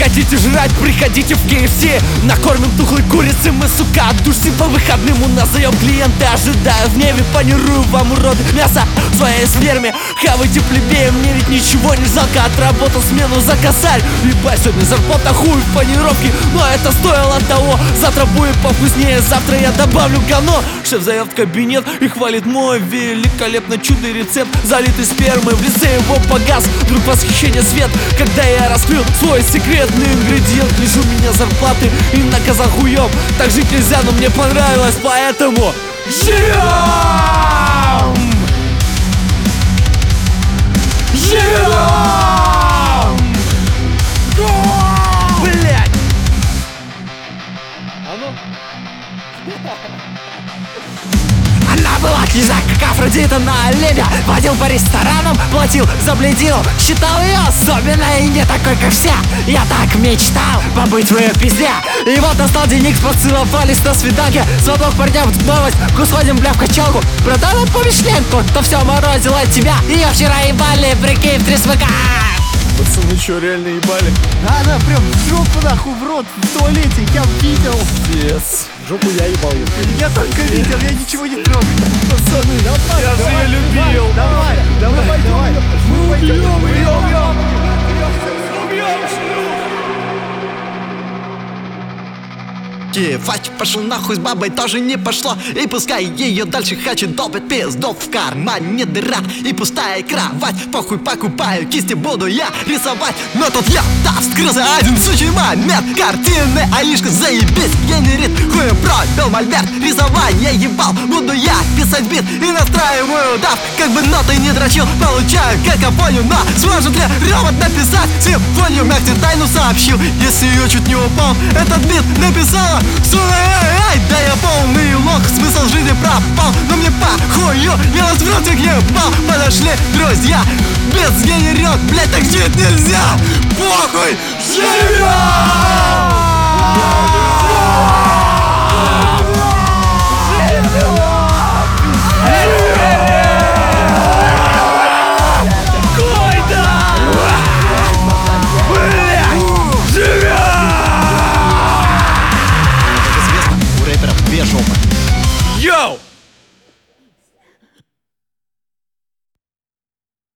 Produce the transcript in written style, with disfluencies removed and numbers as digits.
Хотите жрать, приходите в KFC. Накормим тухлой курицы, мы, сука, отдушим по выходным. У нас заем клиенты ожидают в небе. Панирую вам, уроды, мясо в своей сперме. Хавайте плебея, мне ведь ничего не жалко. Отработал смену за косарь. Ебать, сегодня зарплата хуй в панировке, но это стоило того. Завтра будет повкуснее, завтра я добавлю говно. Шеф зовет в кабинет и хвалит мой великолепно чудный рецепт, залитый спермой. В лице его погас вдруг восхищение свет, когда я раскрыл свой секретный ингредиент. Лишу меня зарплаты и наказал хуем. Так жить нельзя, но мне понравилось, поэтому живем! Живем! Блять! Она была книжна, как Афродита на оленя. Водил по ресторанам, платил, забледил. Считал ее особенной и не такой, как все. Я так мечтал побыть в ее пизде. И вот настал денег, поцеловались на свиданке. Звонок парням в новость, сходим, бля, в качалку. Продала помешленку, то все морозило от тебя. Ее вчера ебали, прикинь, в 3 смыка. Пацаны, чё, реально ебали? Она прям в жопу нахуй в рот в туалете, я видел. Пиздец. В жопу я ебал. Я только видел, я ничего не трогал. Пацаны, давай, Я же ее любил. Давай. Мы пойдем. Ебать, пошел нахуй с бабой тоже не пошло. И пускай ее дальше хочет долбить пиздов в кармане дыра и пустая кровать. Похуй, покупаю кисти, буду я рисовать. Но тут я, да, вскрылся один сучий момент. Картины, аишка, заебись, генерит. Хуем пробил мольберт, рисование ебал. Буду я писать бит и настраиваю дав. Как бы ноты не дрочил, получаю какофонию. Но сможет ли робот написать симфонию? Мягче тайну сообщил, если ее чуть не упал. Этот бит написала ай, да я полный лох, смысл жизни пропал. Но мне похую, я вас в ротик ебал. Подошли друзья, бит сгенерет, блять, так жить нельзя. Похуй, живем!